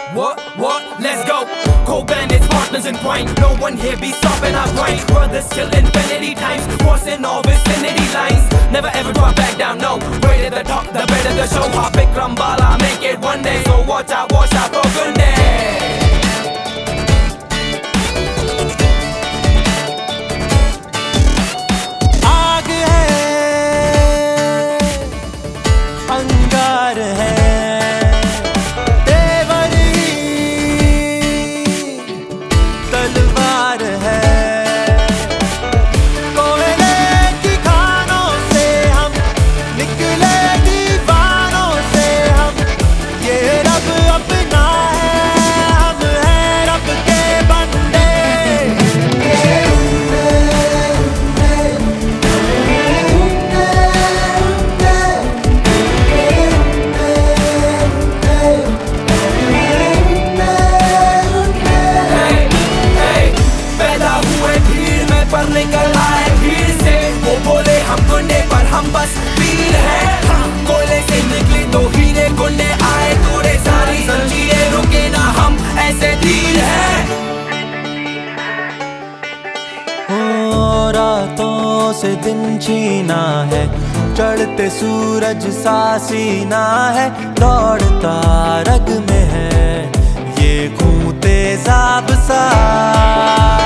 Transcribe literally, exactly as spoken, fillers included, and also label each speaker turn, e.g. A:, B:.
A: What, what, let's go. Co-bandits, partners in point. No one here be stopping our grind. Brothers till infinity times, crossing all vicinity lines. Never ever drop back down, no. Way to the top, the better the show. Hop Bikram Bala, make it one day. So watch out, watch out for goodness. निकल आए भीड़ से, वो बोले हम गुंडे पर हम बस वीर हैं। कोयले से निकले तो हीरे गुंडे आए, तोड़े सारी जंजीरें, रुके ना हम ऐसे धीर हैं।
B: ओ रातों से दिन छीना है, चढ़ते सूरज सा सीना है, दौड़ता रग में है ये खून तेजाब सा।